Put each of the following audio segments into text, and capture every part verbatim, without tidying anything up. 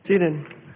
Seated.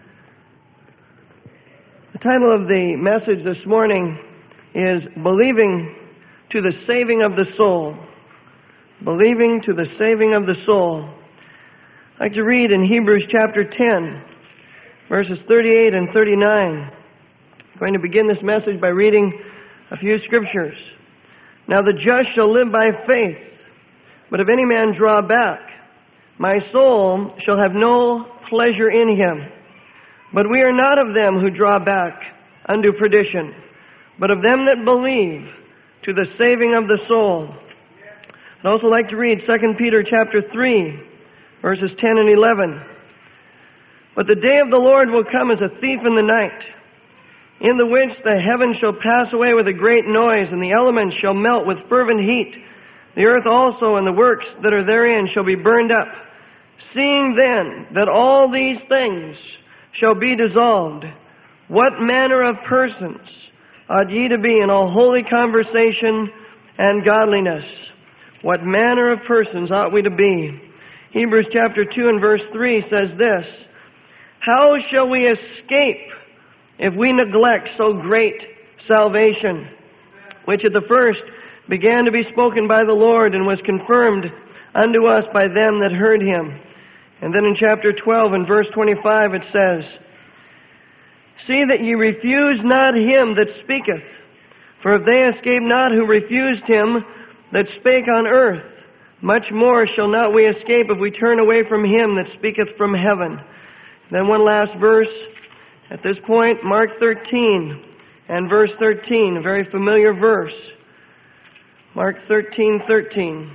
The title of the message this morning is Believing to the Saving of the Soul. Believing to the Saving of the Soul. I'd like to read in Hebrews chapter ten, verses thirty-eight and thirty-nine. I'm going to begin this message by reading a few scriptures. Now the just shall live by faith, but if any man draw back, my soul shall have no pleasure in him. But we are not of them who draw back unto perdition, but of them that believe to the saving of the soul. I'd also like to read Second Peter chapter three, verses ten and eleven. But the day of the Lord will come as a thief in the night, in the which the heavens shall pass away with a great noise, and the elements shall melt with fervent heat. The earth also and the works that are therein shall be burned up. Seeing then that all these things shall be dissolved, what manner of persons ought ye to be in all holy conversation and godliness? What manner of persons ought we to be? Hebrews chapter two and verse three says this, how shall we escape if we neglect so great salvation, which at the first began to be spoken by the Lord and was confirmed unto us by them that heard him? And then in chapter twelve and verse twenty-five it says, see that ye refuse not him that speaketh, for if they escape not who refused him that spake on earth, much more shall not we escape if we turn away from him that speaketh from heaven. Then one last verse at this point, Mark thirteen and verse thirteen, a very familiar verse. Mark thirteen thirteen.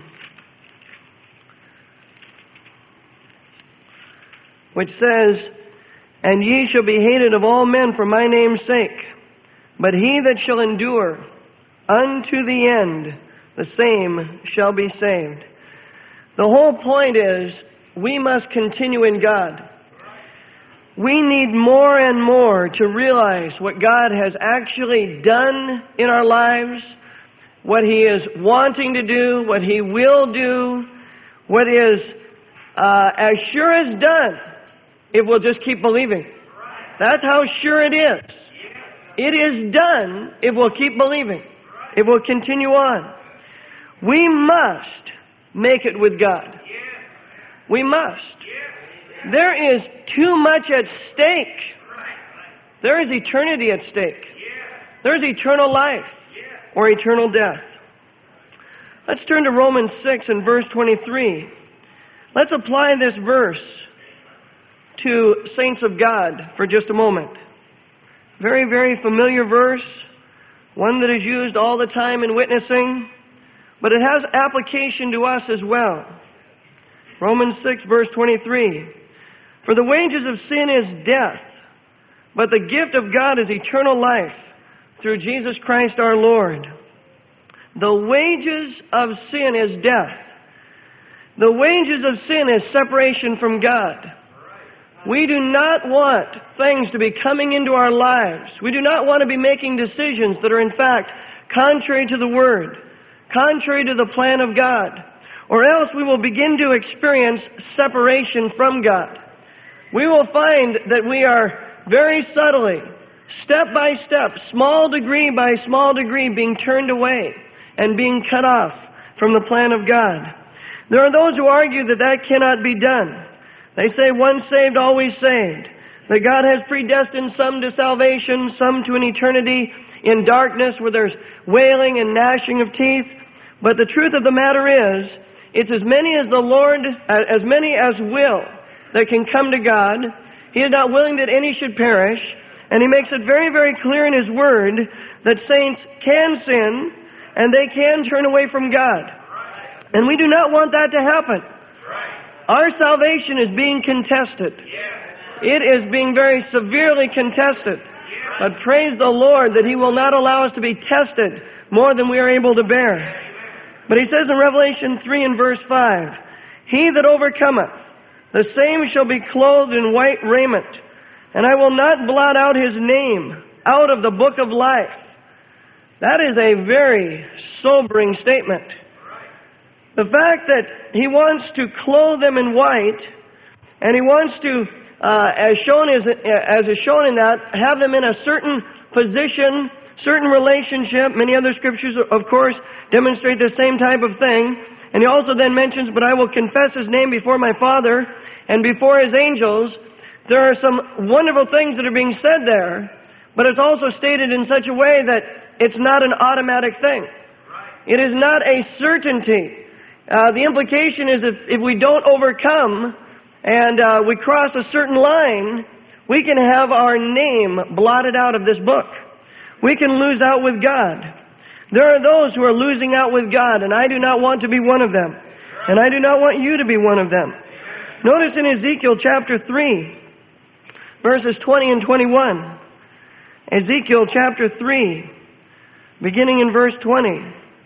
Which says, and ye shall be hated of all men for my name's sake, but he that shall endure unto the end, the same shall be saved. The whole point is, we must continue in God. We need more and more to realize what God has actually done in our lives, what He is wanting to do, what He will do, what is uh, as sure as done if we'll just keep believing. That's how sure it is. It is done if we'll keep believing. It will continue on. We must make it with God. We must. There is too much at stake. There is eternity at stake. There is eternal life or eternal death. Let's turn to Romans six and verse twenty-three. Let's apply this verse to saints of God for just a moment. Very, very familiar verse, one that is used all the time in witnessing, but it has application to us as well. Romans six verse twenty-three. For the wages of sin is death, but the gift of God is eternal life through Jesus Christ our Lord. The wages of sin is death. The wages of sin is separation from God. We do not want things to be coming into our lives. We do not want to be making decisions that are in fact contrary to the Word, contrary to the plan of God, or else we will begin to experience separation from God. We will find that we are very subtly, step by step, small degree by small degree, being turned away and being cut off from the plan of God. There are those who argue that that cannot be done. They say once saved, always saved. That God has predestined some to salvation, some to an eternity in darkness where there's wailing and gnashing of teeth. But the truth of the matter is, it's as many as the Lord, as many as will, that can come to God. He is not willing that any should perish. And He makes it very, very clear in His Word that saints can sin and they can turn away from God. And we do not want that to happen. Our salvation is being contested. It is being very severely contested. But praise the Lord that He will not allow us to be tested more than we are able to bear. But He says in Revelation three and verse five, he that overcometh, the same shall be clothed in white raiment, and I will not blot out his name out of the book of life. That is a very sobering statement. The fact that He wants to clothe them in white, and He wants to uh, as shown as, as is shown in that, have them in a certain position, certain relationship. Many other scriptures, of course, demonstrate the same type of thing. And he also then mentions, but I will confess his name before my Father and before his angels. There are some wonderful things that are being said there, but it's also stated in such a way that it's not an automatic thing. It is not a certainty. Uh, the implication is if, if we don't overcome and uh, we cross a certain line, we can have our name blotted out of this book. We can lose out with God. There are those who are losing out with God, and I do not want to be one of them. And I do not want you to be one of them. Notice in Ezekiel chapter three, verses twenty and twenty-one. Ezekiel chapter three, beginning in verse twenty.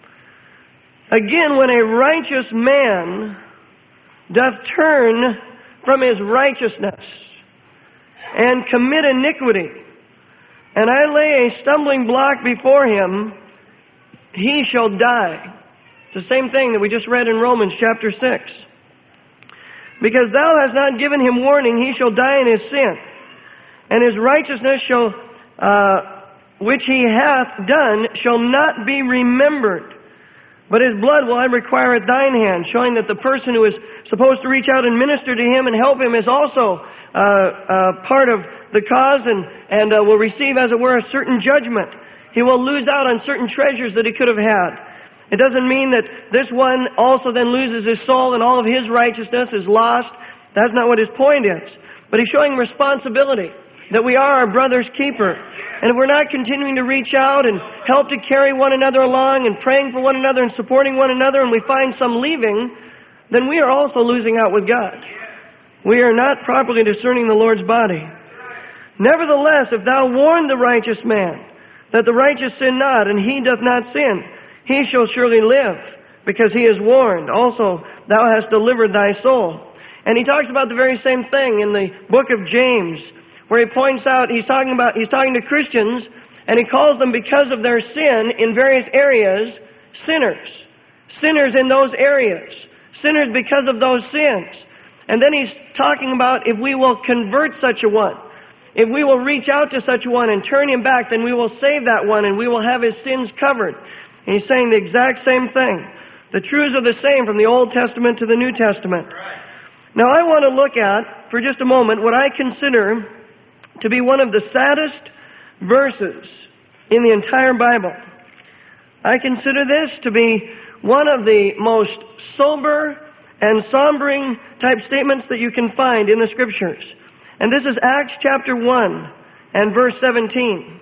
Again, when a righteous man doth turn from his righteousness and commit iniquity, and I lay a stumbling block before him, he shall die. It's the same thing that we just read in Romans chapter six. Because thou hast not given him warning, he shall die in his sin. And his righteousness shall, uh, which he hath done, shall not be remembered. But his blood will I require at thine hand, showing that the person who is supposed to reach out and minister to him and help him is also uh, uh, part of the cause and, and uh, will receive, as it were, a certain judgment. He will lose out on certain treasures that he could have had. It doesn't mean that this one also then loses his soul and all of his righteousness is lost. That's not what his point is. But he's showing responsibility, that we are our brother's keeper. And if we're not continuing to reach out and help to carry one another along and praying for one another and supporting one another, and we find some leaving, then we are also losing out with God. We are not properly discerning the Lord's body. Nevertheless, if thou warn the righteous man that the righteous sin not, and he doth not sin, he shall surely live, because he is warned. Also, thou hast delivered thy soul. And he talks about the very same thing in the book of James, where he points out, he's talking about, he's talking to Christians, and he calls them, because of their sin in various areas, sinners. Sinners in those areas. Sinners because of those sins. And then he's talking about if we will convert such a one, if we will reach out to such one and turn him back, then we will save that one and we will have his sins covered. And he's saying the exact same thing. The truths are the same from the Old Testament to the New Testament. Now I want to look at, for just a moment, what I consider to be one of the saddest verses in the entire Bible. I consider this to be one of the most sober and sombering type statements that you can find in the Scriptures. And this is Acts chapter one and verse seventeen.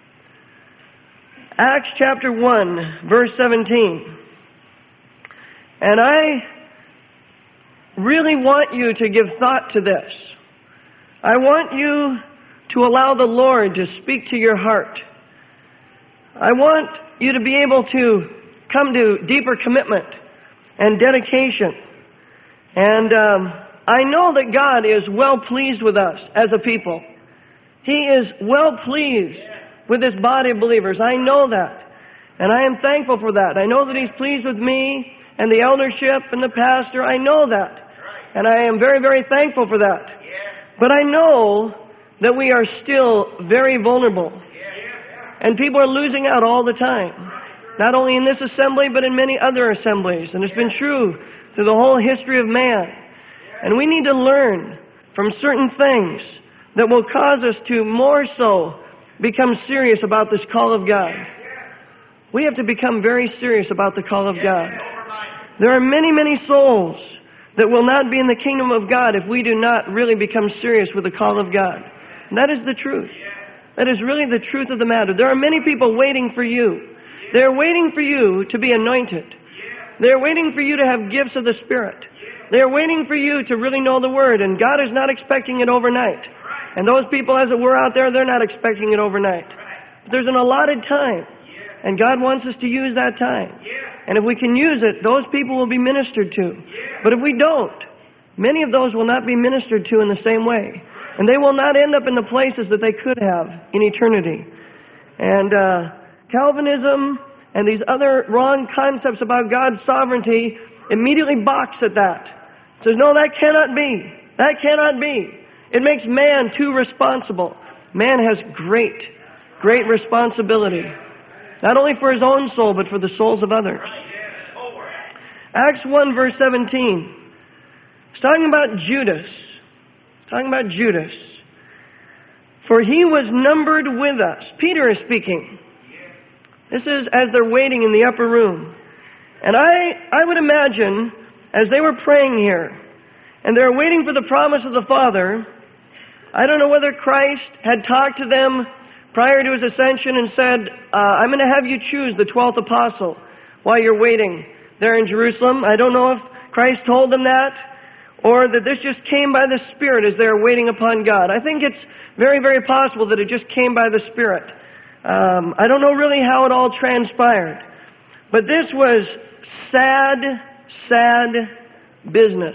Acts chapter one, verse seventeen. And I really want you to give thought to this. I want you to allow the Lord to speak to your heart. I want you to be able to come to deeper commitment and dedication. And um, I know that God is well pleased with us as a people. He is well pleased with this body of believers. I know that. And I am thankful for that. I know that He's pleased with me and the eldership and the pastor. I know that. And I am very, very thankful for that. But I know that we are still very vulnerable. And people are losing out all the time. Not only in this assembly, but in many other assemblies. And it's been true through the whole history of man. And we need to learn from certain things that will cause us to more so become serious about this call of God. We have to become very serious about the call of God. There are many, many souls that will not be in the kingdom of God if we do not really become serious with the call of God. And that is the truth. That is really the truth of the matter. There are many people waiting for you. They're waiting for you to be anointed. They're waiting for you to have gifts of the Spirit. They're waiting for you to really know the Word, and God is not expecting it overnight. And those people, as it were, out there, they're not expecting it overnight. But there's an allotted time, and God wants us to use that time. And if we can use it, those people will be ministered to. But if we don't, many of those will not be ministered to in the same way. And they will not end up in the places that they could have in eternity. And uh, Calvinism and these other wrong concepts about God's sovereignty immediately balks at that. Says, no, that cannot be. That cannot be. It makes man too responsible. Man has great, great responsibility, not only for his own soul, but for the souls of others. Acts one, verse seventeen. It's talking about Judas. It's talking about Judas. For he was numbered with us. Peter is speaking. This is as they're waiting in the upper room. And I, I would imagine, as they were praying here, and they're waiting for the promise of the Father, I don't know whether Christ had talked to them prior to his ascension and said, uh, I'm going to have you choose the twelfth apostle while you're waiting there in Jerusalem. I don't know if Christ told them that, or that this just came by the Spirit as they're waiting upon God. I think it's very, very possible that it just came by the Spirit. Um, I don't know really how it all transpired. But this was sad, sad business.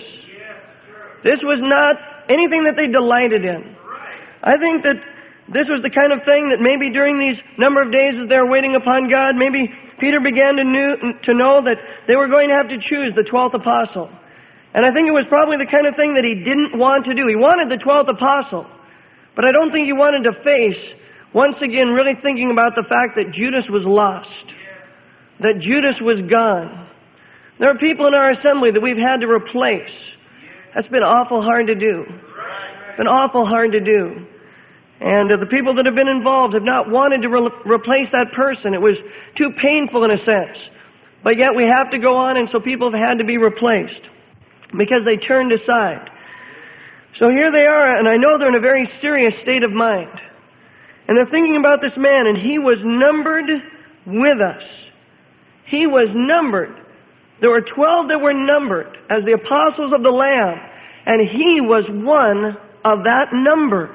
This was not anything that they delighted in. I think that this was the kind of thing that maybe during these number of days that they're waiting upon God, maybe Peter began to, knew, to know that they were going to have to choose the twelfth apostle. And I think it was probably the kind of thing that he didn't want to do. He wanted the twelfth apostle, but I don't think he wanted to face, once again, really thinking about the fact that Judas was lost, that Judas was gone. There are people in our assembly that we've had to replace. That's been awful hard to do. It's been awful hard to do. And uh, the people that have been involved have not wanted to re- replace that person. It was too painful in a sense. But yet we have to go on, and so people have had to be replaced because they turned aside. So here they are, and I know they're in a very serious state of mind. And they're thinking about this man, and he was numbered with us. He was numbered. There were twelve that were numbered as the apostles of the Lamb, and he was one of that number.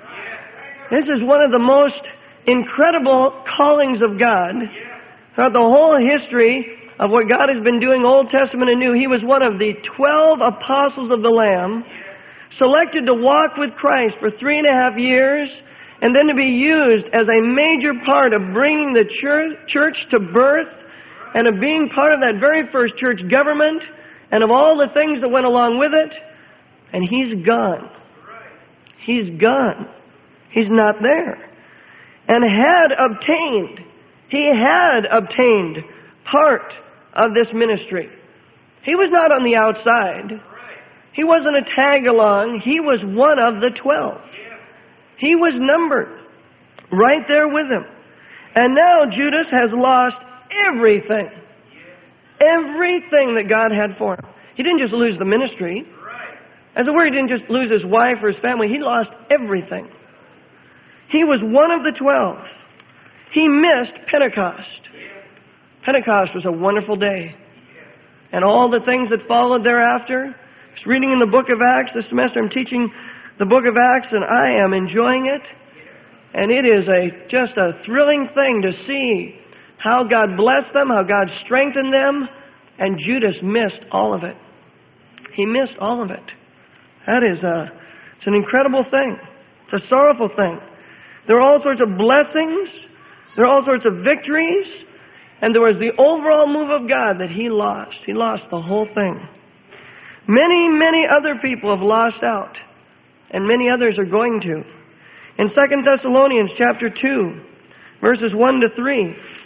This is one of the most incredible callings of God. Throughout the whole history of what God has been doing, Old Testament and New, he was one of the twelve apostles of the Lamb, selected to walk with Christ for three and a half years, and then to be used as a major part of bringing the church, church to birth, and of being part of that very first church government, and of all the things that went along with it. And he's gone. He's gone. He's not there. And had obtained, he had obtained part of this ministry. He was not on the outside. He wasn't a tag along. He was one of the twelve. He was numbered right there with him. And now Judas has lost everything. Everything that God had for him. He didn't just lose the ministry. As it were, he didn't just lose his wife or his family. He lost everything. He was one of the twelve. He missed Pentecost. Pentecost was a wonderful day. And all the things that followed thereafter. I was reading in the book of Acts this semester. I'm teaching the book of Acts, and I am enjoying it. And it is a just a thrilling thing to see how God blessed them, how God strengthened them, and Judas missed all of it. He missed all of it. That is a, it's an incredible thing. It's a sorrowful thing. There are all sorts of blessings. There are all sorts of victories. And there was the overall move of God that he lost. He lost the whole thing. Many, many other people have lost out. And many others are going to. In Second Thessalonians chapter two, verses one to three.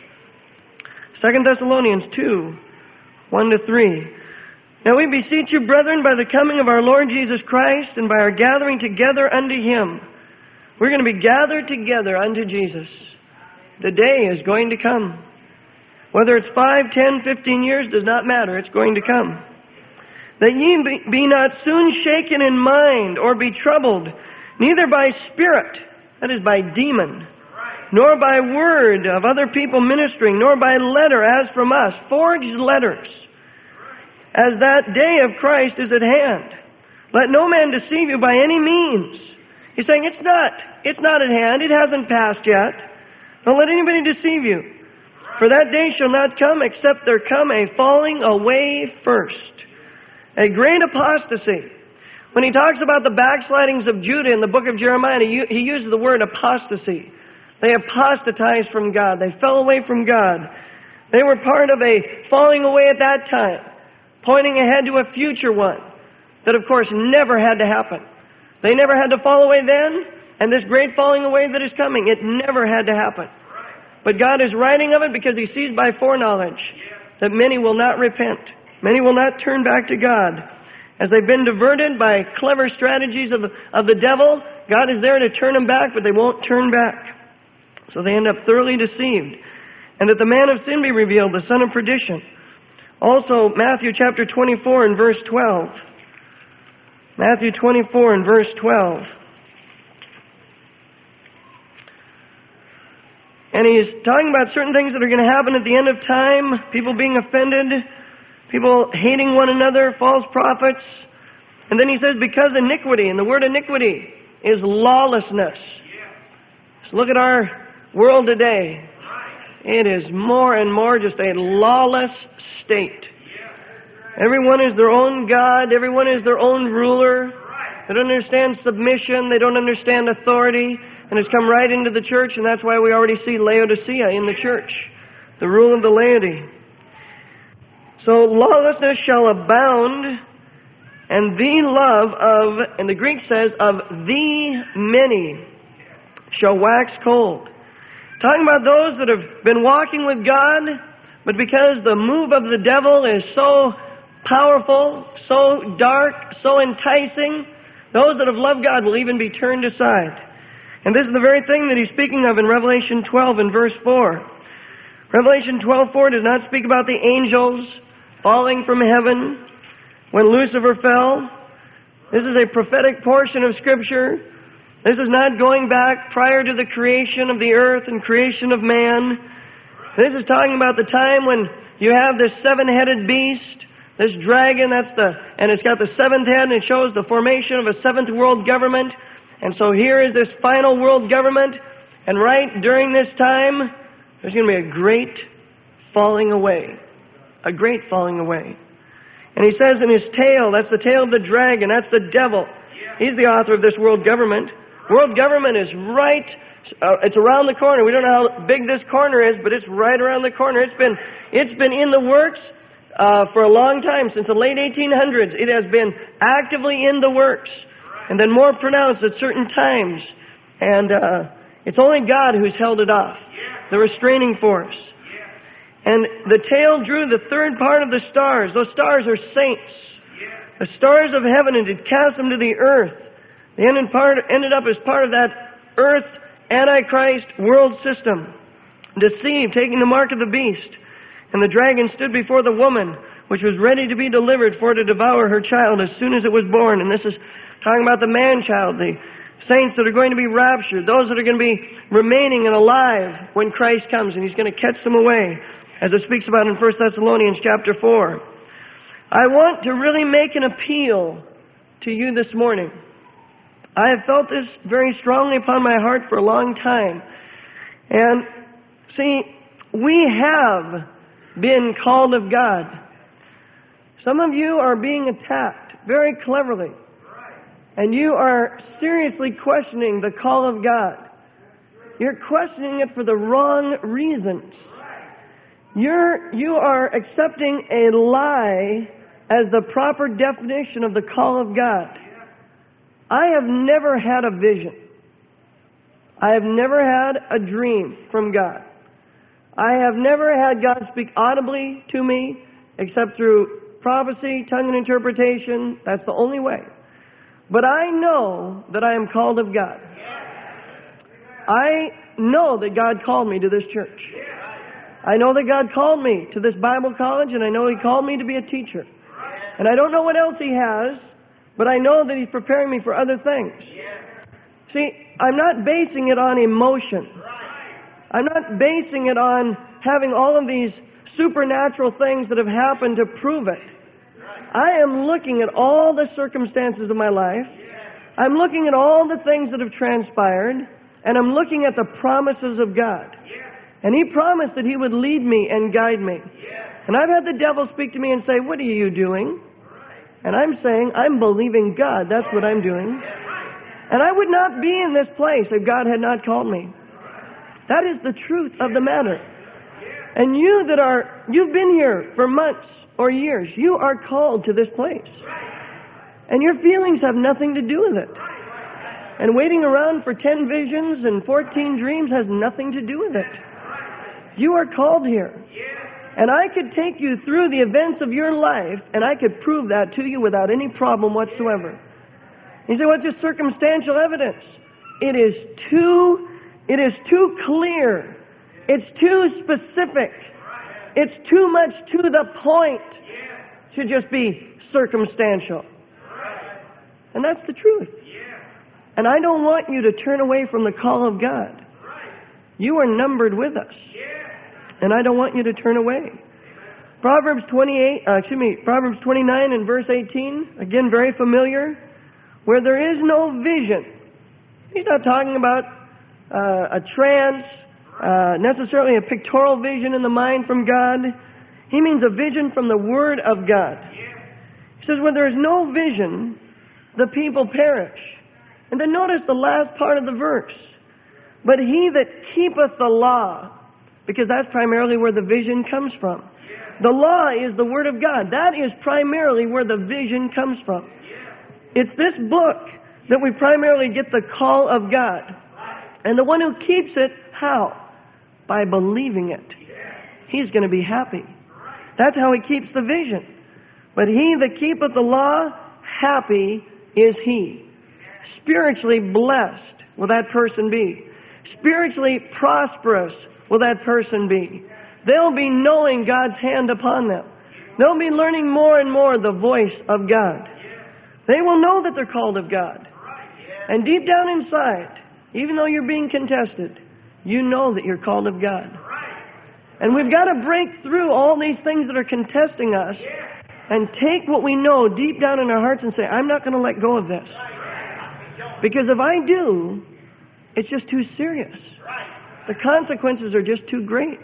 Second Thessalonians two, one to three. Now we beseech you, brethren, by the coming of our Lord Jesus Christ, and by our gathering together unto him. We're going to be gathered together unto Jesus. The day is going to come. Whether it's five, ten, fifteen years, does not matter. It's going to come. That ye be not soon shaken in mind, or be troubled, neither by spirit, that is by demon, nor by word of other people ministering, nor by letter as from us, forged letters, as that day of Christ is at hand. Let no man deceive you by any means. He's saying it's not, it's not at hand, it hasn't passed yet. Don't let anybody deceive you. For that day shall not come except there come a falling away first. A great apostasy. When he talks about the backslidings of Judah in the book of Jeremiah, he, he uses the word apostasy. They apostatized from God. They fell away from God. They were part of a falling away at that time, pointing ahead to a future one that, of course, never had to happen. They never had to fall away then, and this great falling away that is coming, it never had to happen. But God is writing of it because He sees by foreknowledge that many will not repent. Many will not turn back to God. As they've been diverted by clever strategies of the, of the devil, God is there to turn them back, but they won't turn back. So they end up thoroughly deceived. And that the man of sin be revealed, the son of perdition. Also, Matthew chapter twenty-four and verse twelve. Matthew twenty-four and verse twelve. And he's talking about certain things that are going to happen at the end of time. People being offended. People hating one another. False prophets. And then he says, because iniquity, and the word iniquity is lawlessness. So look at our world today. It is more and more just a lawless state. Everyone is their own God. Everyone is their own ruler. They don't understand submission. They don't understand authority. And it's come right into the church, and that's why we already see Laodicea in the church, the rule of the laity. So lawlessness shall abound, and the love of, and the Greek says, of the many shall wax cold. Talking about those that have been walking with God, but because the move of the devil is so powerful, so dark, so enticing, those that have loved God will even be turned aside. And this is the very thing that he's speaking of in Revelation twelve and verse four. Revelation twelve four does not speak about the angels falling from heaven when Lucifer fell. This is a prophetic portion of Scripture. This is not going back prior to the creation of the earth and creation of man. This is talking about the time when you have this seven-headed beast, this dragon, that's the, and it's got the seventh head, and it shows the formation of a seventh world government. And so here is this final world government, and right during this time, there's going to be a great falling away. A great falling away. And he says in his tail, that's the tail of the dragon, that's the devil. He's the author of this world government. World government is right, uh, it's around the corner. We don't know how big this corner is, but it's right around the corner. It's been, it's been in the works uh, for a long time, since the late eighteen hundreds. It has been actively in the works. And then more pronounced at certain times. And uh, it's only God who's held it off. The restraining force. And the tail drew the third part of the stars. Those stars are saints. The stars of heaven, and it cast them to the earth. They ended, part, ended up as part of that earth Antichrist world system. Deceived, taking the mark of the beast. And the dragon stood before the woman, which was ready to be delivered for to devour her child as soon as it was born. And this is talking about the man-child, the saints that are going to be raptured, those that are going to be remaining and alive when Christ comes, and He's going to catch them away, as it speaks about in First Thessalonians chapter four. I want to really make an appeal to you this morning. I have felt this very strongly upon my heart for a long time. And see, we have been called of God. Some of you are being attacked very cleverly. And you are seriously questioning the call of God. You're questioning it for the wrong reasons. You're, you are accepting a lie as the proper definition of the call of God. I have never had a vision. I have never had a dream from God. I have never had God speak audibly to me except through prophecy, tongue and interpretation. That's the only way. But I know that I am called of God. I know that God called me to this church. I know that God called me to this Bible college, and I know He called me to be a teacher. And I don't know what else He has, but I know that He's preparing me for other things. See, I'm not basing it on emotion. I'm not basing it on having all of these supernatural things that have happened to prove it. I am looking at all the circumstances of my life. I'm looking at all the things that have transpired, and I'm looking at the promises of God. And He promised that He would lead me and guide me. And I've had the devil speak to me and say, "What are you doing?" And I'm saying, "I'm believing God. That's what I'm doing." And I would not be in this place if God had not called me. That is the truth of the matter. And you that are, you've been here for months or years, you are called to this place. And your feelings have nothing to do with it. And waiting around for ten visions and fourteen dreams has nothing to do with it. You are called here. And I could take you through the events of your life, and I could prove that to you without any problem whatsoever. You say, well, it's just circumstantial evidence. It is too, it is too clear. It's too specific. It's too much to the point to just be circumstantial. And that's the truth. And I don't want you to turn away from the call of God. You are numbered with us. And I don't want you to turn away. Proverbs twenty-eight, uh, excuse me, Proverbs twenty-nine and verse eighteen, again very familiar, where there is no vision. He's not talking about uh, a trance, uh, necessarily a pictorial vision in the mind from God. He means a vision from the Word of God. He says, where there is no vision, the people perish. And then notice the last part of the verse. But he that keepeth the law, because that's primarily where the vision comes from. The law is the Word of God. That is primarily where the vision comes from. It's this book that we primarily get the call of God. And the one who keeps it, how? By believing it. He's going to be happy. That's how he keeps the vision. But he that keepeth the law, happy is he. Spiritually blessed will that person be. Spiritually prosperous will that person be. They'll be knowing God's hand upon them. They'll be learning more and more the voice of God. They will know that they're called of God. And deep down inside, even though you're being contested, you know that you're called of God. And we've got to break through all these things that are contesting us and take what we know deep down in our hearts and say, I'm not going to let go of this. Because if I do, it's just too serious. The consequences are just too great.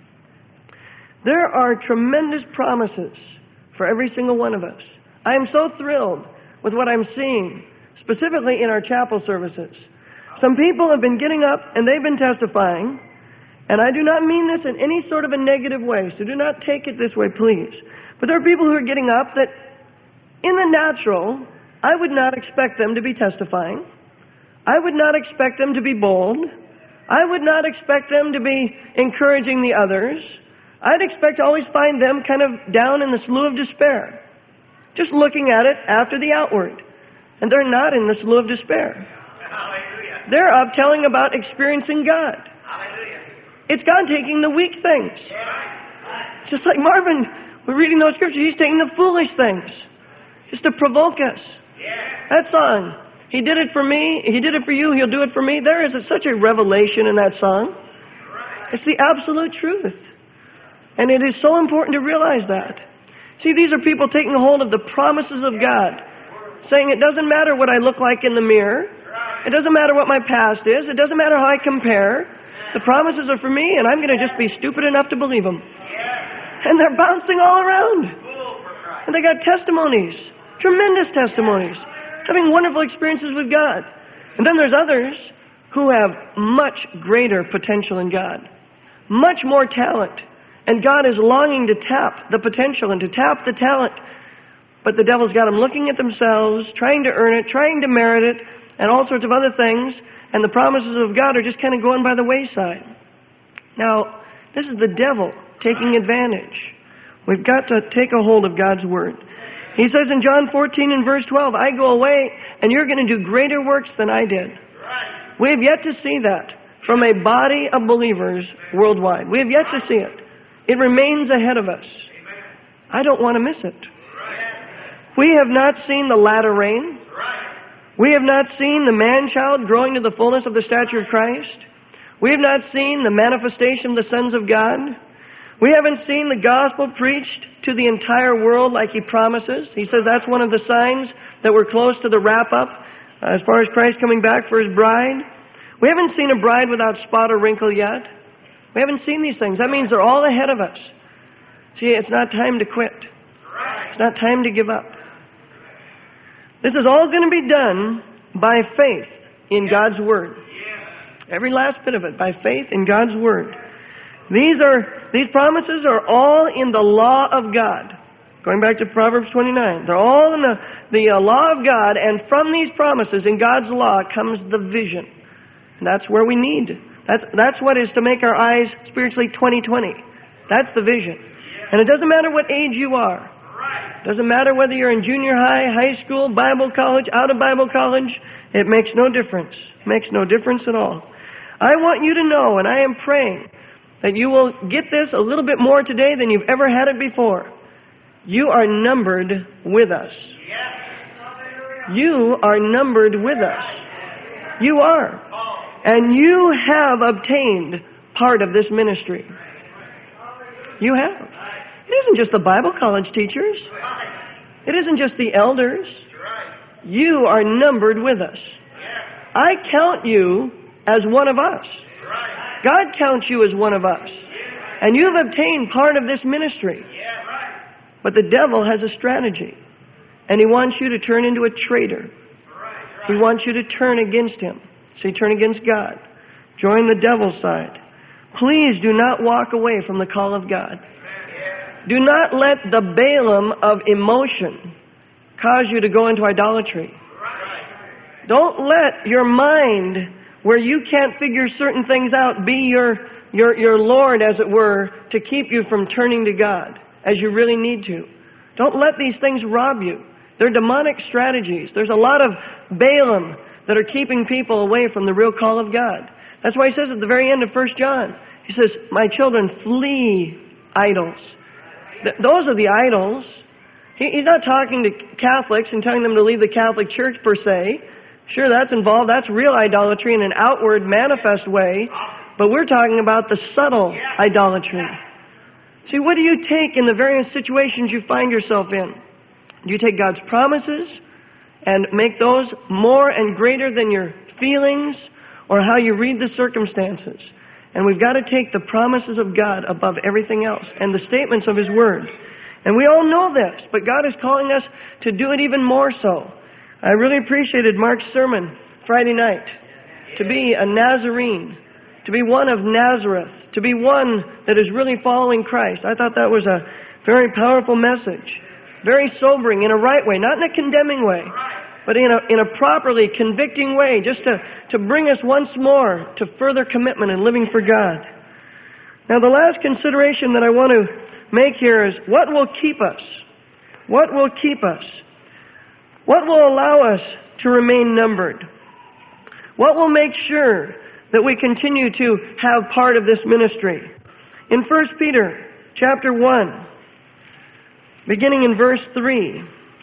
There are tremendous promises for every single one of us. I am so thrilled with what I'm seeing, specifically in our chapel services. Some people have been getting up and they've been testifying, and I do not mean this in any sort of a negative way, so do not take it this way, please. But there are people who are getting up that, in the natural, I would not expect them to be testifying. I would not expect them to be bold. I would not expect them to be encouraging the others. I'd expect to always find them kind of down in the slough of despair, just looking at it after the outward. And they're not in the slough of despair. Hallelujah. They're up telling about experiencing God. Hallelujah. It's God taking the weak things. Yeah. Just like Marvin, we're reading those scriptures, he's taking the foolish things just to provoke us. Yeah. That song, he did it for me, he did it for you, he'll do it for me. There is a, such a revelation in that song. Right. It's the absolute truth. And it is so important to realize that. See, these are people taking hold of the promises of God, saying it doesn't matter what I look like in the mirror. It doesn't matter what my past is. It doesn't matter how I compare. The promises are for me, and I'm going to just be stupid enough to believe them. And they're bouncing all around. And they got testimonies, tremendous testimonies, having wonderful experiences with God. And then there's others who have much greater potential in God, much more talent. And God is longing to tap the potential and to tap the talent. But the devil's got them looking at themselves, trying to earn it, trying to merit it, and all sorts of other things. And the promises of God are just kind of going by the wayside. Now, this is the devil taking advantage. We've got to take a hold of God's Word. He says in John fourteen and verse twelve, I go away and you're going to do greater works than I did. We have yet to see that from a body of believers worldwide. We have yet to see it. It remains ahead of us. I don't want to miss it. We have not seen the latter rain. We have not seen the man-child growing to the fullness of the stature of Christ. We have not seen the manifestation of the sons of God. We haven't seen the gospel preached to the entire world like He promises. He says that's one of the signs that we're close to the wrap-up uh, as far as Christ coming back for His bride. We haven't seen a bride without spot or wrinkle yet. We haven't seen these things. That means they're all ahead of us. See, it's not time to quit. It's not time to give up. This is all going to be done by faith in God's Word. Every last bit of it, by faith in God's Word. These are these promises are all in the law of God. Going back to Proverbs twenty-nine. They're all in the, the uh, law of God, and from these promises in God's law comes the vision. And that's where we need. That's, that's what is to make our eyes spiritually twenty twenty. That's the vision. And it doesn't matter what age you are. It doesn't matter whether you're in junior high, high school, Bible college, out of Bible college. It makes no difference. It makes no difference at all. I want you to know, and I am praying, that you will get this a little bit more today than you've ever had it before. You are numbered with us. You are numbered with us. You are. And you have obtained part of this ministry. You have. It isn't just the Bible college teachers. It isn't just the elders. You are numbered with us. I count you as one of us. God counts you as one of us. And you've obtained part of this ministry. But the devil has a strategy. And he wants you to turn into a traitor. He wants you to turn against him. So you turn against God. Join the devil's side. Please do not walk away from the call of God. Do not let the Balaam of emotion cause you to go into idolatry. Don't let your mind, where you can't figure certain things out, be your, your, your Lord, as it were, to keep you from turning to God as you really need to. Don't let these things rob you. They're demonic strategies. There's a lot of Balaam that are keeping people away from the real call of God. That's why he says at the very end of First John, he says, my children, flee idols. Th- those are the idols. He, he's not talking to Catholics and telling them to leave the Catholic Church per se. Sure, that's involved. That's real idolatry in an outward, manifest way. But we're talking about the subtle idolatry. See, what do you take in the various situations you find yourself in? Do you take God's promises and make those more and greater than your feelings or how you read the circumstances? And we've got to take the promises of God above everything else and the statements of His Word. And we all know this, but God is calling us to do it even more so. I really appreciated Mark's sermon Friday night. To be a Nazarene, to be one of Nazareth, to be one that is really following Christ. I thought that was a very powerful message. Very sobering in a right way, not in a condemning way, but in a, in a properly convicting way, just to, to bring us once more to further commitment and living for God. Now, the last consideration that I want to make here is, what will keep us? What will keep us? What will allow us to remain numbered? What will make sure that we continue to have part of this ministry? In First Peter chapter one, beginning in verse three.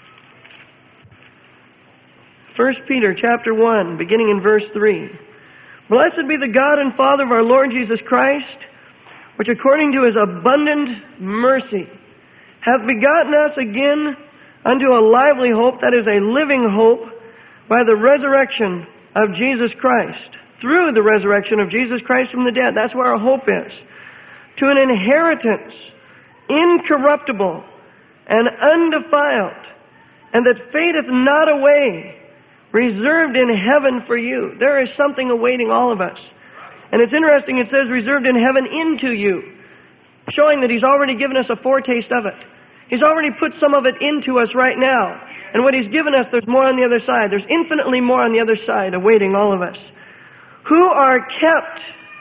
First Peter chapter one, beginning in verse three. Blessed be the God and Father of our Lord Jesus Christ, which according to His abundant mercy hath begotten us again unto a lively hope, that is a living hope, by the resurrection of Jesus Christ. Through the resurrection of Jesus Christ from the dead. That's where our hope is. To an inheritance incorruptible and undefiled, and that fadeth not away, reserved in heaven for you. There is something awaiting all of us. And it's interesting, it says reserved in heaven into you, showing that He's already given us a foretaste of it. He's already put some of it into us right now. And what He's given us, there's more on the other side. There's infinitely more on the other side awaiting all of us. Who are kept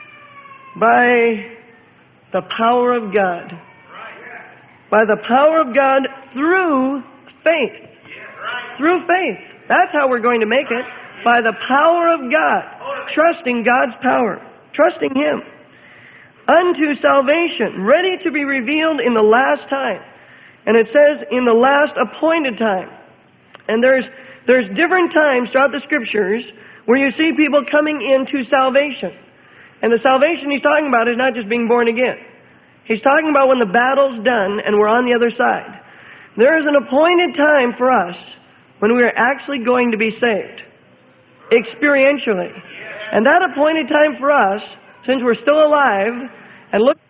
by the power of God. By the power of God through faith. Through faith. That's how we're going to make it. By the power of God. Trusting God's power. Trusting Him. Unto salvation. Ready to be revealed in the last time. And it says in the last appointed time. And there's there's different times throughout the Scriptures where you see people coming into salvation. And the salvation He's talking about is not just being born again. He's talking about when the battle's done and we're on the other side. There is an appointed time for us when we are actually going to be saved. Experientially. And that appointed time for us, since we're still alive and look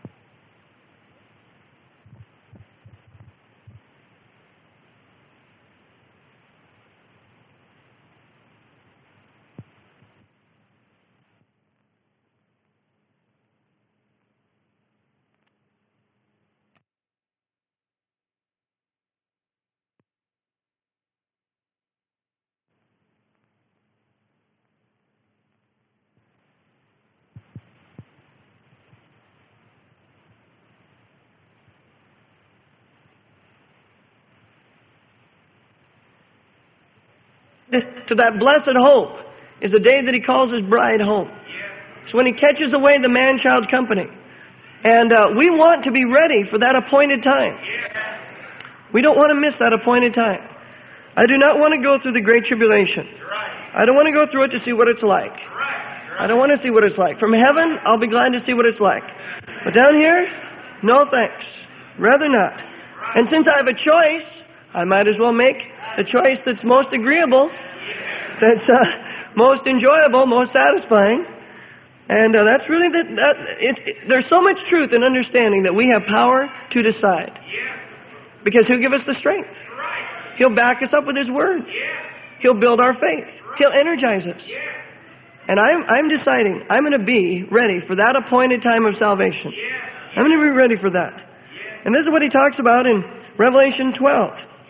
to that blessed hope is the day that he calls his bride home. It's when he catches away the man-child company. And uh, we want to be ready for that appointed time. We don't want to miss that appointed time. I do not want to go through the Great Tribulation. I don't want to go through it to see what it's like. I don't want to see what it's like. From heaven, I'll be glad to see what it's like. But down here, no thanks. Rather not. And since I have a choice, I might as well make the choice that's most agreeable, that's uh, most enjoyable, most satisfying. And uh, that's really, the, that, it, it, there's so much truth in understanding that we have power to decide. Because He'll give us the strength. He'll back us up with His Word. He'll build our faith. He'll energize us. And I'm, I'm deciding I'm going to be ready for that appointed time of salvation. I'm going to be ready for that. And this is what he talks about in Revelation twelve.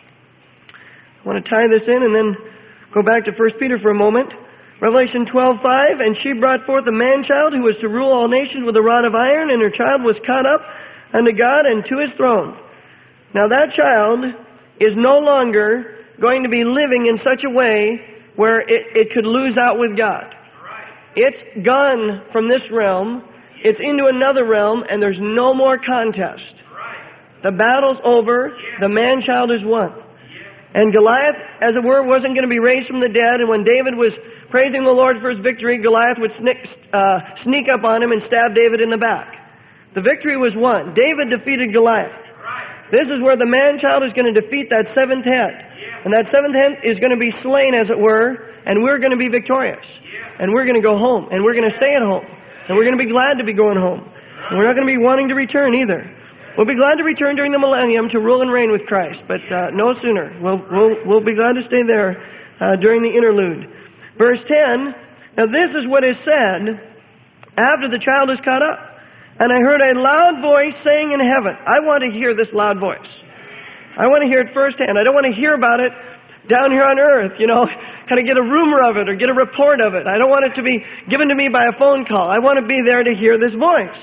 I want to tie this in and then go back to First Peter for a moment. Revelation twelve five, and she brought forth a man-child who was to rule all nations with a rod of iron, and her child was caught up unto God and to His throne. Now that child is no longer going to be living in such a way where it, it could lose out with God. It's gone from this realm, it's into another realm, and there's no more contest. The battle's over, the man-child is won. And Goliath, as it were, wasn't going to be raised from the dead, and when David was praising the Lord for his victory, Goliath would sneak, uh, sneak up on him and stab David in the back. The victory was won. David defeated Goliath. This is where the man-child is going to defeat that seventh head. And that seventh head is going to be slain, as it were, and we're going to be victorious. And we're going to go home, and we're going to stay at home, and we're going to be glad to be going home. And we're not going to be wanting to return either. We'll be glad to return during the millennium to rule and reign with Christ, but uh, no sooner. We'll, we'll, we'll be glad to stay there uh, during the interlude. Verse ten, now this is what is said after the child is caught up. And I heard a loud voice saying in heaven. I want to hear this loud voice. I want to hear it firsthand. I don't want to hear about it down here on earth, you know, kind of get a rumor of it or get a report of it. I don't want it to be given to me by a phone call. I want to be there to hear this voice.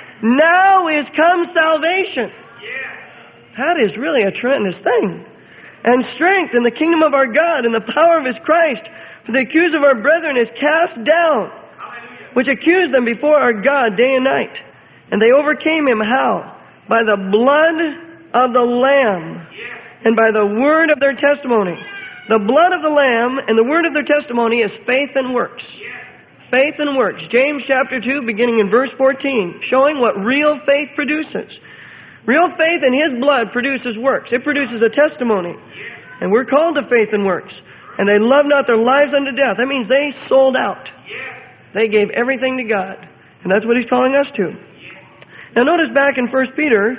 Now is come salvation. That is really a tremendous thing. And strength in the kingdom of our God and the power of His Christ. For the accuser of our brethren is cast down, which accused them before our God day and night. And they overcame him how? By the blood of the Lamb and by the word of their testimony. The blood of the Lamb and the word of their testimony is faith and works. Faith and works. James chapter two, beginning in verse fourteen, showing what real faith produces. Real faith in His blood produces works. It produces a testimony. And we're called to faith and works. And they loved not their lives unto death. That means they sold out. They gave everything to God. And that's what He's calling us to. Now notice back in First Peter,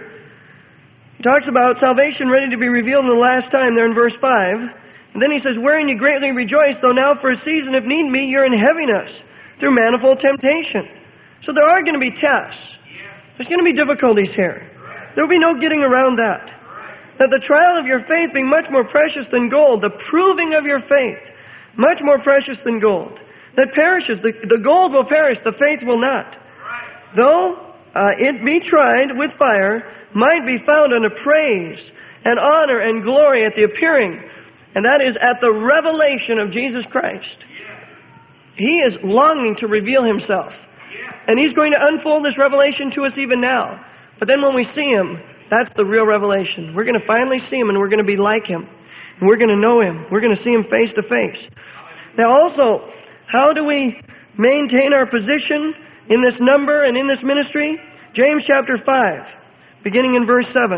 he talks about salvation ready to be revealed in the last time there in verse five. And then he says, wherein you greatly rejoice, though now for a season, if need be, you're in heaviness through manifold temptation. So there are going to be tests. There's going to be difficulties here. There will be no getting around that. That the trial of your faith being much more precious than gold, the proving of your faith, much more precious than gold, that perishes. The, the gold will perish, the faith will not. Though uh, it be tried with fire, might be found unto praise and honor and glory at the appearing. And that is at the revelation of Jesus Christ. He is longing to reveal Himself. And He's going to unfold this revelation to us even now. But then when we see Him, that's the real revelation. We're going to finally see Him and we're going to be like Him. And we're going to know Him. We're going to see Him face to face. Now also, how do we maintain our position in this number and in this ministry? James chapter five, beginning in verse seven.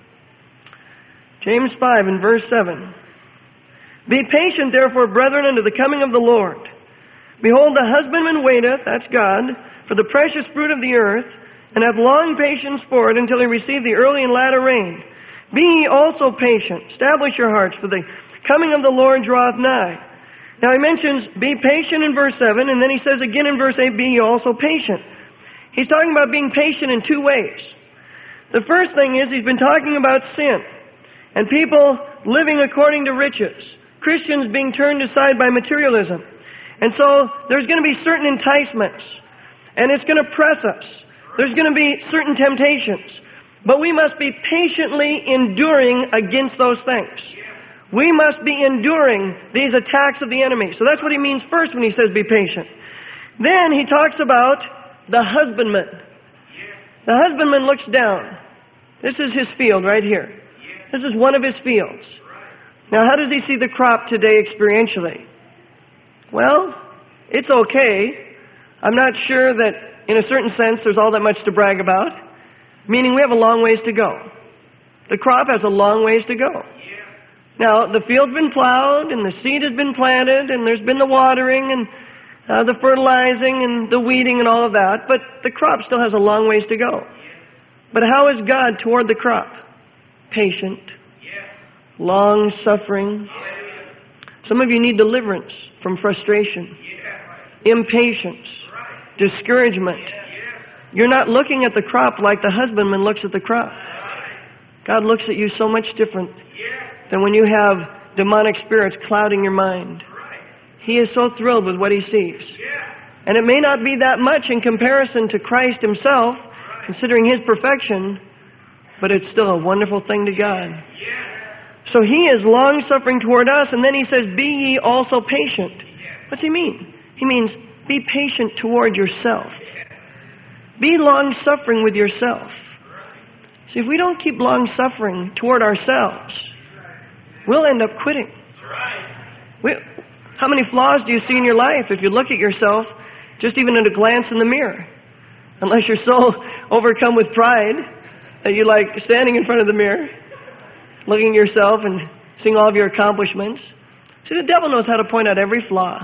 James five and verse seven. Be patient, therefore, brethren, unto the coming of the Lord. Behold, the husbandman waiteth, that's God, for the precious fruit of the earth, and hath long patience for it until he receive the early and latter rain. Be ye also patient. Establish your hearts, for the coming of the Lord draweth nigh. Now he mentions, be patient in verse seven, and then he says again in verse eight, be ye also patient. He's talking about being patient in two ways. The first thing is he's been talking about sin, and people living according to riches. Christians being turned aside by materialism. And so there's going to be certain enticements, and it's going to press us. There's going to be certain temptations, but we must be patiently enduring against those things. We must be enduring these attacks of the enemy. So that's what he means first when he says be patient. Then he talks about the husbandman. The husbandman looks down. This is his field right here. This is one of his fields. Now, how does he see the crop today experientially? Well, it's okay. I'm not sure that in a certain sense there's all that much to brag about, meaning we have a long ways to go. The crop has a long ways to go. Now, the field's been plowed and the seed has been planted and there's been the watering and uh, the fertilizing and the weeding and all of that, but the crop still has a long ways to go. But how is God toward the crop? Patient, long-suffering. Some of you need deliverance from frustration, impatience, discouragement. You're not looking at the crop like the husbandman looks at the crop. God looks at you so much different than when you have demonic spirits clouding your mind. He is so thrilled with what he sees. And it may not be that much in comparison to Christ himself, considering his perfection, but it's still a wonderful thing to God. So he is long-suffering toward us, and then he says, be ye also patient. What's he mean? He means, be patient toward yourself. Be long-suffering with yourself. See, if we don't keep long-suffering toward ourselves, we'll end up quitting. We, how many flaws do you see in your life if you look at yourself just even at a glance in the mirror? Unless you're so overcome with pride that you like standing in front of the mirror, looking at yourself and seeing all of your accomplishments. See, the devil knows how to point out every flaw.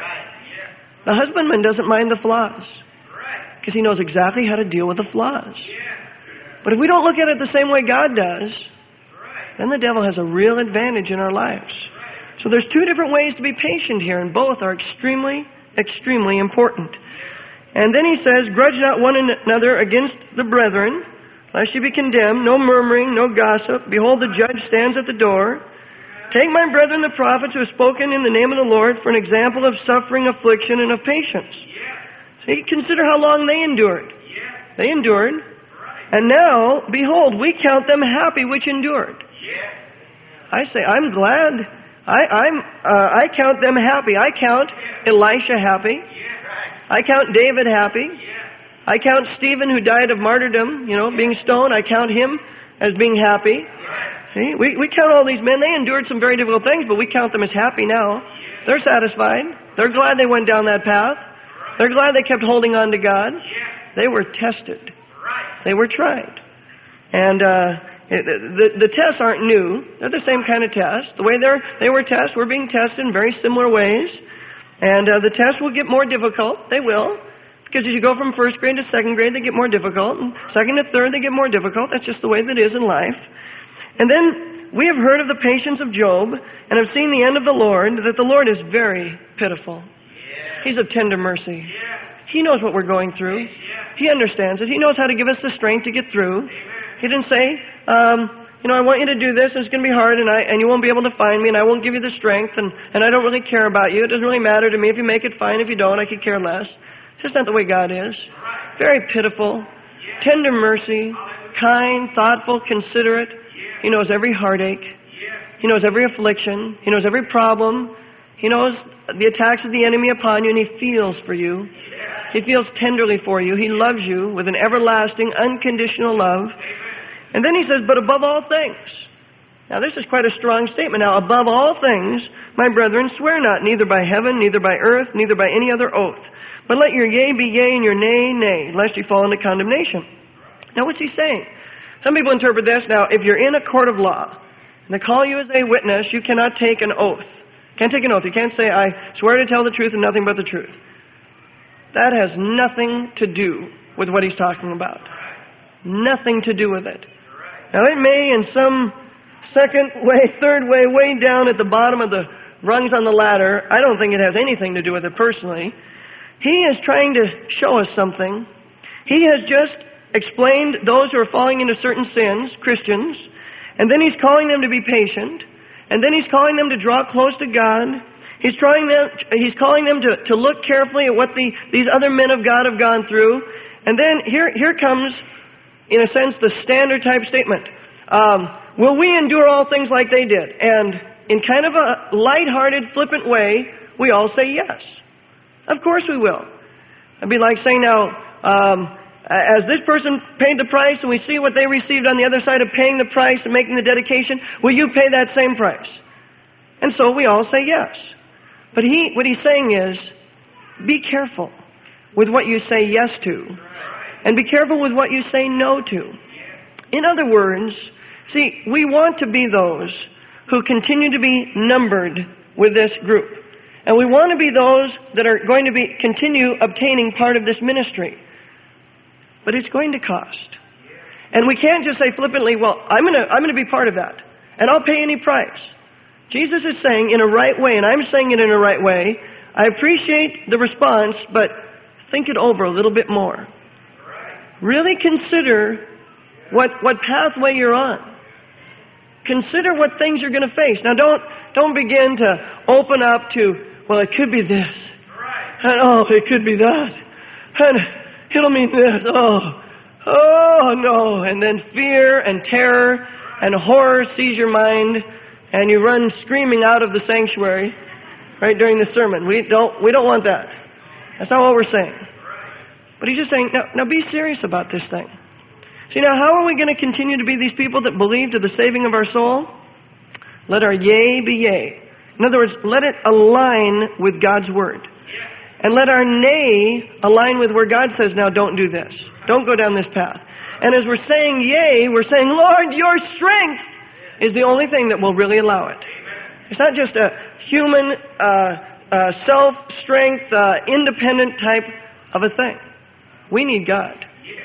The husbandman doesn't mind the flaws because he knows exactly how to deal with the flaws. But if we don't look at it the same way God does, then the devil has a real advantage in our lives. So there's two different ways to be patient here, and both are extremely, extremely important. And then he says, grudge not one another against the brethren, lest ye be condemned, no murmuring, no gossip. Behold, the judge stands at the door. Take my brethren the prophets who have spoken in the name of the Lord for an example of suffering, affliction, and of patience. See, consider how long they endured. They endured. And now, behold, we count them happy which endured. I say, I'm glad. I, I'm, uh, I count them happy. I count Elisha happy. I count David happy. I count Stephen, who died of martyrdom, you know, being stoned. I count him as being happy. See, we, we count all these men. They endured some very difficult things, but we count them as happy now. They're satisfied. They're glad they went down that path. They're glad they kept holding on to God. They were tested. They were tried. And uh, it, the, the tests aren't new. They're the same kind of tests. The way they're, they were tested, we're being tested in very similar ways. And uh, the tests will get more difficult. They will. Because as you go from first grade to second grade, they get more difficult. And second to third, they get more difficult. That's just the way that it is in life. And then we have heard of the patience of Job and have seen the end of the Lord, that the Lord is very pitiful. He's of tender mercy. He knows what we're going through. He understands it. He knows how to give us the strength to get through. He didn't say, um, you know, I want you to do this, and it's going to be hard, and I and you won't be able to find me, and I won't give you the strength, and, and I don't really care about you. It doesn't really matter to me. If you make it, fine. If you don't, I could care less. It's just not the way God is. Very pitiful, tender mercy, kind, thoughtful, considerate. He knows every heartache. He knows every affliction. He knows every problem. He knows the attacks of the enemy upon you, and he feels for you. He feels tenderly for you. He loves you with an everlasting, unconditional love. And then he says, but above all things. Now this is quite a strong statement. Now, above all things, my brethren, swear not, neither by heaven, neither by earth, neither by any other oath. But let your yea be yea and your nay, nay, lest you fall into condemnation. Now what's he saying? Some people interpret this, now, if you're in a court of law, and they call you as a witness, you cannot take an oath. Can't take an oath. You can't say, I swear to tell the truth and nothing but the truth. That has nothing to do with what he's talking about. Nothing to do with it. Now it may in some second way, third way, way down at the bottom of the rungs on the ladder, I don't think it has anything to do with it personally. He is trying to show us something. He has just explained those who are falling into certain sins, Christians, and then he's calling them to be patient, and then he's calling them to draw close to God. He's trying them. He's calling them to, to look carefully at what the, these other men of God have gone through. And then here, here comes, in a sense, the standard type statement. Um, will we endure all things like they did? And in kind of a lighthearted, flippant way, we all say yes. Of course we will. It'd be like saying now, um, as this person paid the price and we see what they received on the other side of paying the price and making the dedication, will you pay that same price? And so we all say yes. But he, what he's saying is, be careful with what you say yes to. And be careful with what you say no to. In other words, see, we want to be those who continue to be numbered with this group. And we want to be those that are going to be continue obtaining part of this ministry. But it's going to cost. And we can't just say flippantly, well, I'm going to I'm going to be part of that. And I'll pay any price. Jesus is saying in a right way, and I'm saying it in a right way, I appreciate the response, but think it over a little bit more. Really consider what what pathway you're on. Consider what things you're going to face. Now don't don't begin to open up to, well, it could be this. And oh, it could be that. And it'll mean this. Oh, oh no. And then fear and terror and horror seize your mind, and you run screaming out of the sanctuary right during the sermon. We don't we don't want that. That's not what we're saying. But he's just saying, now, now be serious about this thing. See, now how are we going to continue to be these people that believe to the saving of our soul? Let our yea be yea. In other words, let it align with God's word. And let our nay align with where God says, now don't do this. Don't go down this path. And as we're saying yea, we're saying, Lord, your strength is the only thing that will really allow it. It's not just a human, uh, uh, self-strength, uh, independent type of a thing. We need God.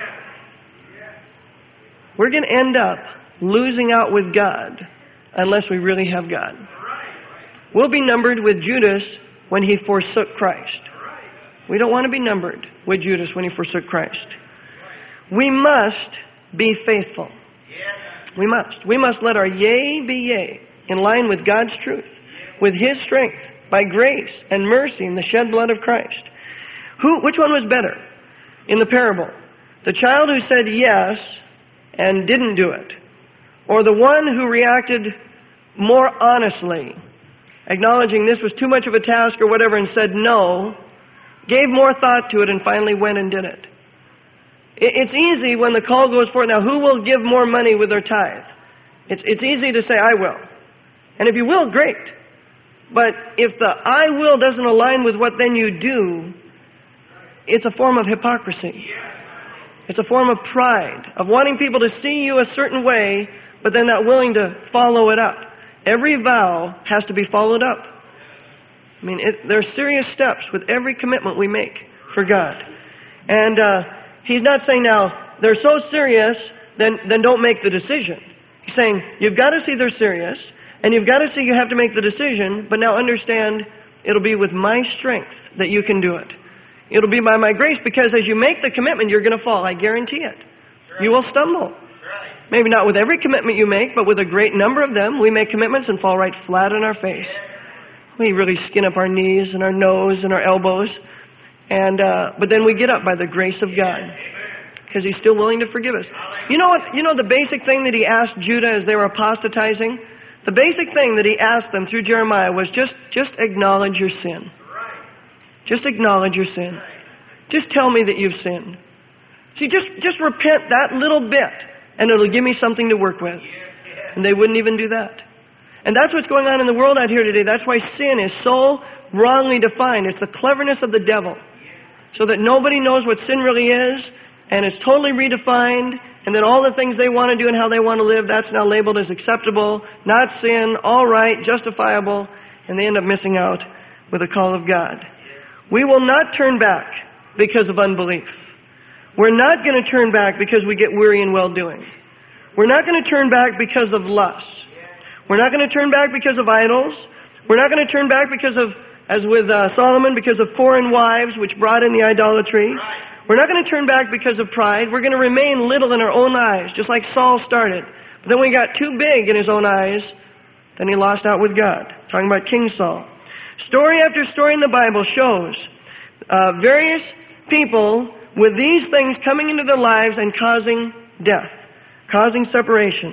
We're going to end up losing out with God unless we really have God. We'll be numbered with Judas when he forsook Christ. We don't want to be numbered with Judas when he forsook Christ. We must be faithful. We must. We must let our yea be yea, in line with God's truth, with His strength, by grace and mercy in the shed blood of Christ. Who? Which one was better in the parable? The child who said yes and didn't do it, or the one who reacted more honestly, acknowledging this was too much of a task or whatever, and said no, gave more thought to it, and finally went and did it? It's easy when the call goes forth, now who will give more money with their tithe? It's, it's easy to say, I will. And if you will, great. But if the I will doesn't align with what then you do, it's a form of hypocrisy. It's a form of pride, of wanting people to see you a certain way, but then not willing to follow it up. Every vow has to be followed up. I mean, it, there are serious steps with every commitment we make for God. And uh, he's not saying now, they're so serious, then, then don't make the decision. He's saying, you've got to see they're serious, and you've got to see you have to make the decision, but now understand it'll be with my strength that you can do it. It'll be by my grace, because as you make the commitment, you're going to fall. I guarantee it. You will stumble. Maybe not with every commitment you make, but with a great number of them, we make commitments and fall right flat on our face. We really skin up our knees and our nose and our elbows. And uh, but then we get up by the grace of God, because He's still willing to forgive us. You know what? You know the basic thing that He asked Judah as they were apostatizing? The basic thing that He asked them through Jeremiah was just, just acknowledge your sin. Just acknowledge your sin. Just tell me that you've sinned. See, just, just repent that little bit, and it'll give me something to work with. And they wouldn't even do that. And that's what's going on in the world out here today. That's why sin is so wrongly defined. It's the cleverness of the devil. So that nobody knows what sin really is, and it's totally redefined, and then all the things they want to do and how they want to live, that's now labeled as acceptable, not sin, all right, justifiable, and they end up missing out with the call of God. We will not turn back because of unbelief. We're not going to turn back because we get weary in well-doing. We're not going to turn back because of lust. We're not going to turn back because of idols. We're not going to turn back because of, as with uh, Solomon, because of foreign wives, which brought in the idolatry. We're not going to turn back because of pride. We're going to remain little in our own eyes, just like Saul started. But then when he got too big in his own eyes, then he lost out with God. Talking about King Saul. Story after story in the Bible shows uh, various people with these things coming into their lives and causing death, causing separation.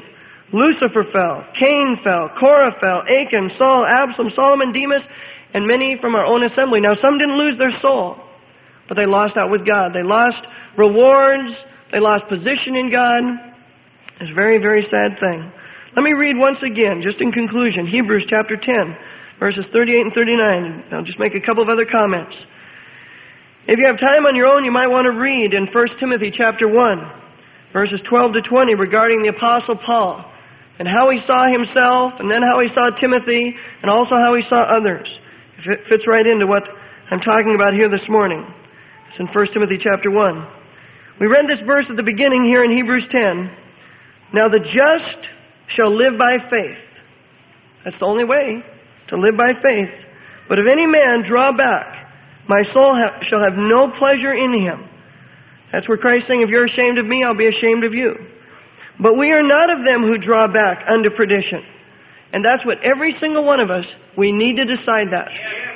Lucifer fell, Cain fell, Korah fell, Achan, Saul, Absalom, Solomon, Demas, and many from our own assembly. Now some didn't lose their soul, but they lost out with God. They lost rewards. They lost position in God. It's a very, very sad thing. Let me read once again, just in conclusion, Hebrews chapter ten, verses thirty-eight and thirty-nine. I'll just make a couple of other comments. If you have time on your own, you might want to read in First Timothy chapter one, verses twelve to twenty, regarding the Apostle Paul and how he saw himself, and then how he saw Timothy, and also how he saw others. It fits right into what I'm talking about here this morning. It's in First Timothy chapter one. We read this verse at the beginning here in Hebrews ten. Now the just shall live by faith. That's the only way, to live by faith. But if any man draw back, my soul ha- shall have no pleasure in him. That's where Christ's saying, if you're ashamed of me, I'll be ashamed of you. But we are not of them who draw back unto perdition. And that's what every single one of us, we need to decide that.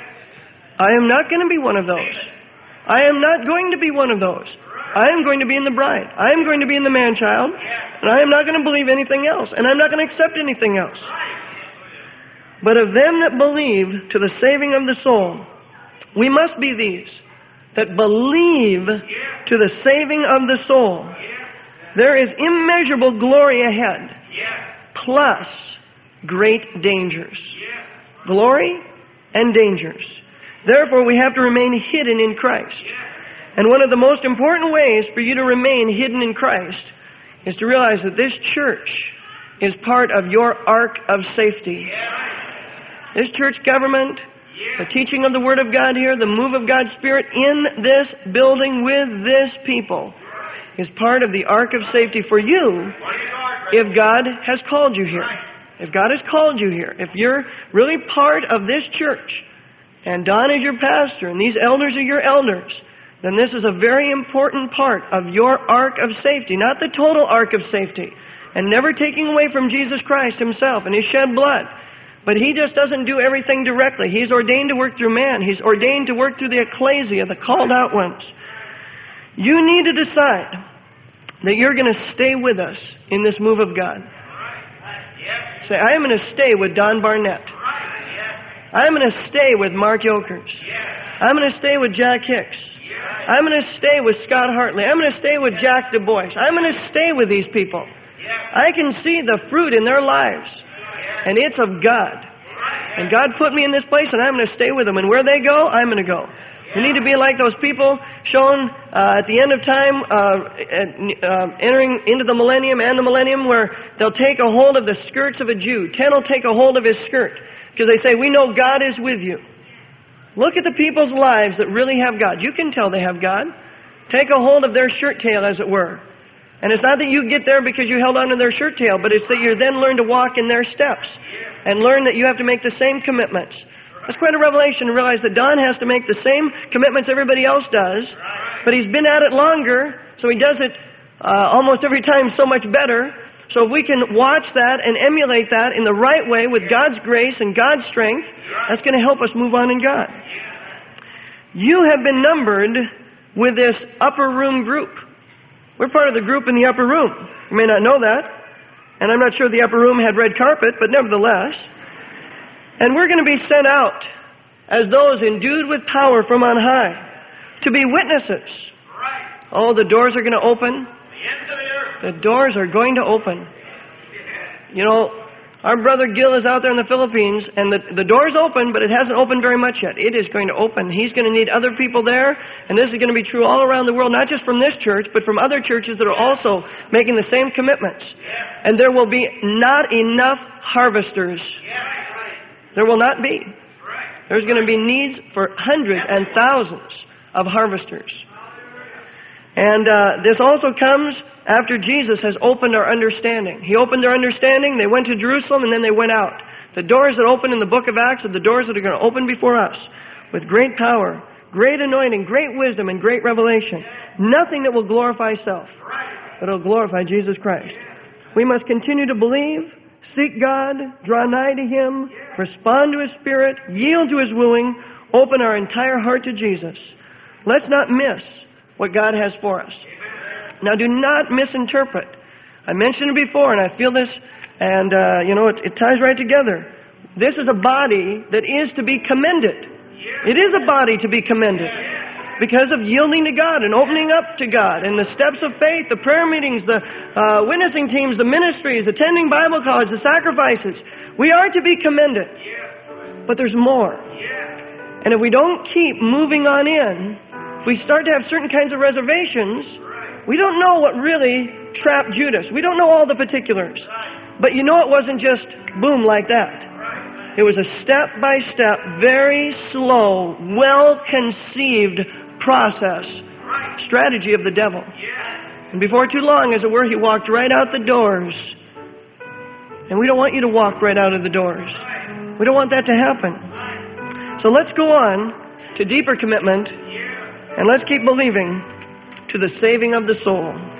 I am not going to be one of those. I am not going to be one of those. I am going to be in the bride. I am going to be in the man-child. And I am not going to believe anything else. And I'm not going to accept anything else. But of them that believe to the saving of the soul, we must be these that believe to the saving of the soul. There is immeasurable glory ahead, plus great dangers. Glory and dangers. Therefore, we have to remain hidden in Christ. And one of the most important ways for you to remain hidden in Christ is to realize that this church is part of your ark of safety. This church government, the teaching of the Word of God here, the move of God's Spirit in this building with this people is part of the ark of safety for you if God has called you here. If God has called you here, if you're really part of this church, and Don is your pastor, and these elders are your elders, then this is a very important part of your ark of safety, not the total ark of safety, and never taking away from Jesus Christ Himself and His shed blood. But He just doesn't do everything directly. He's ordained to work through man. He's ordained to work through the ecclesia, the called out ones. You need to decide that you're going to stay with us in this move of God. Say, I am going to stay with Don Barnett. I'm going to stay with Mark Yokers. I'm going to stay with Jack Hicks. I'm going to stay with Scott Hartley. I'm going to stay with Jack Du Bois. I'm going to stay with these people. I can see the fruit in their lives, and it's of God. And God put me in this place, and I'm going to stay with them. And where they go, I'm going to go. We need to be like those people shown uh, at the end of time, uh, at, uh, entering into the millennium and the millennium, where they'll take a hold of the skirts of a Jew. Ten will take a hold of his skirt, because they say, we know God is with you. Look at the people's lives that really have God. You can tell they have God. Take a hold of their shirt tail, as it were. And it's not that you get there because you held on to their shirt tail, but it's that you then learn to walk in their steps and learn that you have to make the same commitments. It's quite a revelation to realize that Don has to make the same commitments everybody else does, but he's been at it longer, so he does it uh, almost every time so much better. So if we can watch that and emulate that in the right way with God's grace and God's strength, that's going to help us move on in God. You have been numbered with this upper room group. We're part of the group in the upper room. You may not know that. And I'm not sure the upper room had red carpet, but nevertheless. And we're going to be sent out as those endued with power from on high to be witnesses. Oh, the doors are going to open. The doors are going to open. You know, our brother Gil is out there in the Philippines, and the, the door's open, but it hasn't opened very much yet. It is going to open. He's going to need other people there, and this is going to be true all around the world, not just from this church, but from other churches that are also making the same commitments. And there will be not enough harvesters. There will not be. There's going to be needs for hundreds and thousands of harvesters. And uh, this also comes after Jesus has opened our understanding. He opened their understanding, they went to Jerusalem, and then they went out. The doors that open in the book of Acts are the doors that are going to open before us with great power, great anointing, great wisdom, and great revelation. Nothing that will glorify self, but it will glorify Jesus Christ. We must continue to believe, seek God, draw nigh to Him, respond to His Spirit, yield to His wooing, open our entire heart to Jesus. Let's not miss what God has for us. Now, do not misinterpret. I mentioned it before, and I feel this And, uh, you know, it, it ties right together. This is a body that is to be commended. It is a body to be commended because of yielding to God and opening up to God and the steps of faith, the prayer meetings, the uh, witnessing teams, the ministries, attending Bible college, the sacrifices. We are to be commended. But there's more. And if we don't keep moving on in, if we start to have certain kinds of reservations, we don't know what really trapped Judas. We don't know all the particulars. But you know it wasn't just boom like that. It was a step-by-step, very slow, well-conceived process, strategy of the devil. And before too long, as it were, he walked right out the doors. And we don't want you to walk right out of the doors. We don't want that to happen. So let's go on to deeper commitment, and let's keep believing to the saving of the soul.